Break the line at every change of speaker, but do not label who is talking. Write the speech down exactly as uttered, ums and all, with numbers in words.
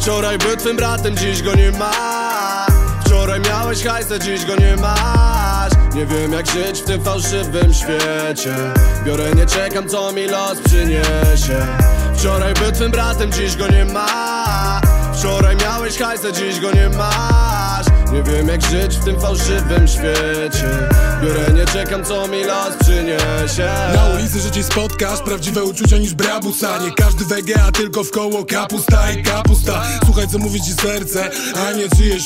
Wczoraj był twym bratem, dziś go nie ma. Wczoraj miałeś hajsę, dziś go nie masz. Nie wiem jak żyć w tym fałszywym świecie. Biorę, nie czekam co mi los przyniesie. Wczoraj był twym bratem, dziś go nie ma. Wczoraj miałeś hajsę, dziś go nie masz. Nie wiem jak żyć w tym fałszywym świecie. Biorę, nie czekam co mi los przyniesie.
Na ulicy, że cię spotkasz, prawdziwe uczucia niż brabusa. Nie każdy wege, a tylko w koło kapusta i kapusta. Słuchaj co mówi ci serce, a nie czyjeś